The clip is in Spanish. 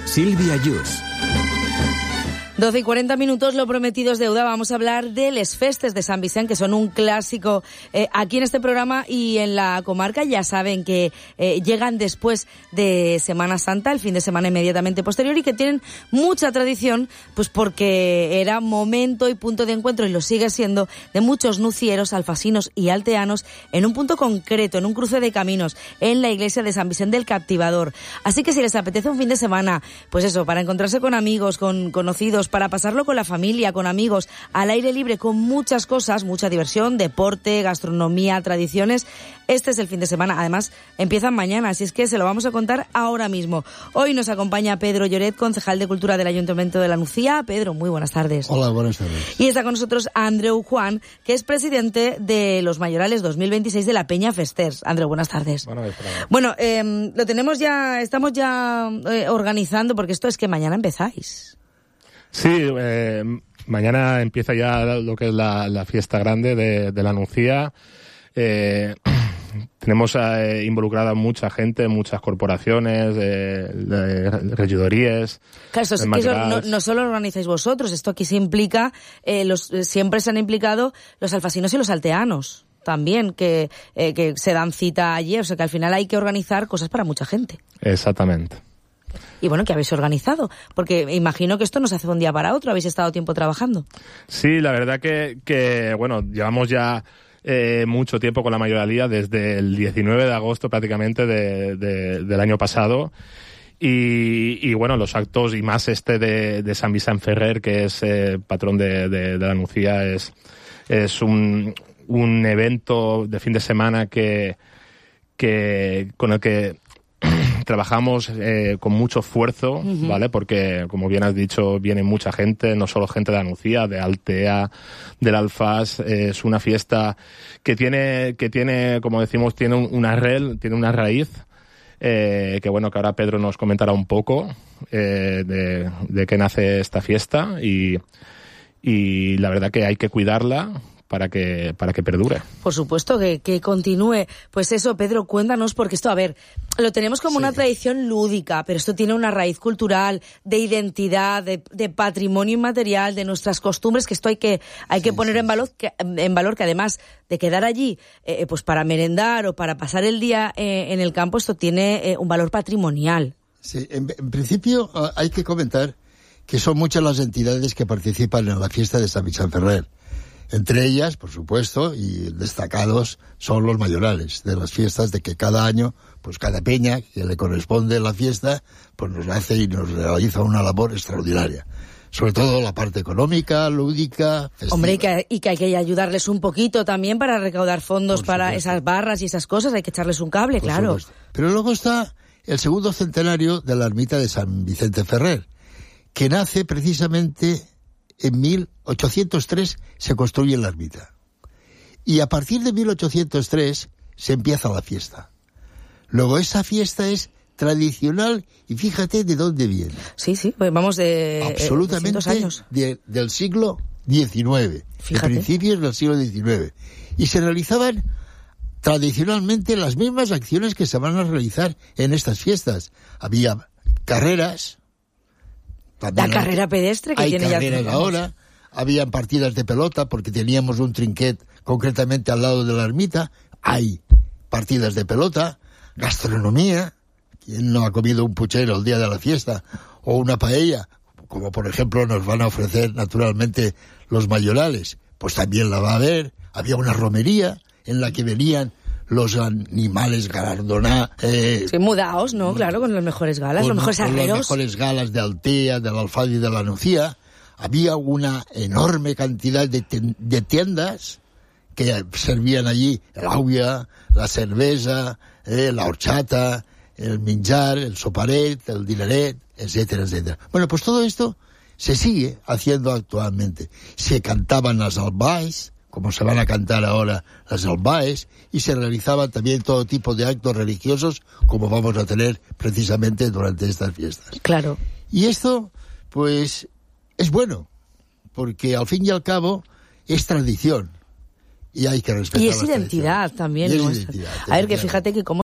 Sílvia Yus. 12 y 40 minutos, lo prometido es deuda. Vamos a hablar de les festes de Sant Vicent, que son un clásico aquí en este programa y en la comarca. Ya saben que llegan después de Semana Santa, el fin de semana inmediatamente posterior, y que tienen mucha tradición, pues porque era momento y punto de encuentro, y lo sigue siendo, de muchos nucieros, alfasinos y alteanos en un punto concreto, en un cruce de caminos, en la iglesia de Sant Vicent del Captivador. Así que si les apetece un fin de semana, pues eso, para encontrarse con amigos, con conocidos, para pasarlo con la familia, con amigos, al aire libre, con muchas cosas, mucha diversión, deporte, gastronomía, tradiciones. Este es el fin de semana. Además, empiezan mañana, así es que se lo vamos a contar ahora mismo. Hoy nos acompaña Pedro Lloret, concejal de Cultura del Ayuntamiento de la Nucía. Pedro, muy buenas tardes. Hola, buenas tardes. Y está con nosotros Andreu Juan, que es presidente de los Mayorales 2026 de la Peña Festers. Andreu, buenas tardes. Bueno, lo tenemos ya, estamos ya organizando, porque esto es que mañana empezáis. Sí, mañana empieza ya lo que es la fiesta grande de la Nucía. Tenemos involucrada mucha gente, muchas corporaciones, regidorías. Claro, esto es que eso no solo lo organizáis vosotros, esto aquí se implica, siempre se han implicado los alfasinos y los alteanos también, que se dan cita allí, o sea que al final hay que organizar cosas para mucha gente. Exactamente. Y bueno, ¿qué habéis organizado? Porque imagino que esto no se hace de un día para otro, habéis estado tiempo trabajando. Sí, la verdad que bueno, llevamos ya mucho tiempo con la mayoralía, desde el 19 de agosto prácticamente del año pasado. Y bueno, los actos, y más de Sant Vicent Ferrer, que es patrón de la Nucía, es un evento de fin de semana con el que trabajamos con mucho esfuerzo, ¿vale? Porque, como bien has dicho, viene mucha gente, no solo gente de la Nucía, de Altea, del Alfaz. Es una fiesta que tiene, como decimos, tiene una raíz, que bueno, que ahora Pedro nos comentará un poco de qué nace esta fiesta, y la verdad que hay que cuidarla para que perdure. Por supuesto, que continúe. Pues eso, Pedro, cuéntanos, porque esto, a ver, lo tenemos como una tradición lúdica, pero esto tiene una raíz cultural, de identidad, de patrimonio inmaterial, de nuestras costumbres, que esto hay que poner en valor, que además de quedar allí, pues para merendar o para pasar el día en el campo, esto tiene un valor patrimonial. Sí, en principio hay que comentar que son muchas las entidades que participan en la fiesta de Sant Vicent Ferrer. Entre ellas, por supuesto, y destacados son los mayorales de las fiestas, de que cada año, pues cada peña que le corresponde la fiesta, pues nos hace y nos realiza una labor extraordinaria. Sobre todo la parte económica, lúdica, festiva. Hombre, y que hay que ayudarles un poquito también para recaudar fondos para esas barras y esas cosas, hay que echarles un cable, claro. Pero luego está el segundo centenario de la ermita de Sant Vicent Ferrer, que nace precisamente en 1803 se construye la ermita. Y a partir de 1803 se empieza la fiesta. Luego esa fiesta es tradicional y fíjate de dónde viene. Sí, pues vamos de absolutamente 200 años. Del siglo XIX, de principios del siglo XIX. Y se realizaban tradicionalmente las mismas acciones que se van a realizar en estas fiestas. Había carreras. La carrera pedestre que tiene ya. Hay carreras ahora, habían partidas de pelota porque teníamos un trinquet concretamente al lado de la ermita, hay partidas de pelota, gastronomía, ¿quién no ha comido un puchero el día de la fiesta? O una paella, como por ejemplo nos van a ofrecer naturalmente los mayorales, pues también la va a haber. Había una romería en la que venían los animales galardonados. Mudaos, ¿no? Claro, con las mejores galas, los mejores arreros. Con las mejores galas de Altea, del Alfaz y de la Nucía. Había una enorme cantidad de tiendas que servían allí el agua, la cerveza, la horchata, el minjar, el soparet, el dineret, etcétera, etcétera. Bueno, pues todo esto se sigue haciendo actualmente. Se cantaban las albaes, como se van a cantar ahora las albaes, y se realizaban también todo tipo de actos religiosos, como vamos a tener precisamente durante estas fiestas. Claro. Y esto, pues, es bueno, porque al fin y al cabo es tradición, y hay que respetar. Y es identidad también. Y es identidad, a ver, que fíjate que como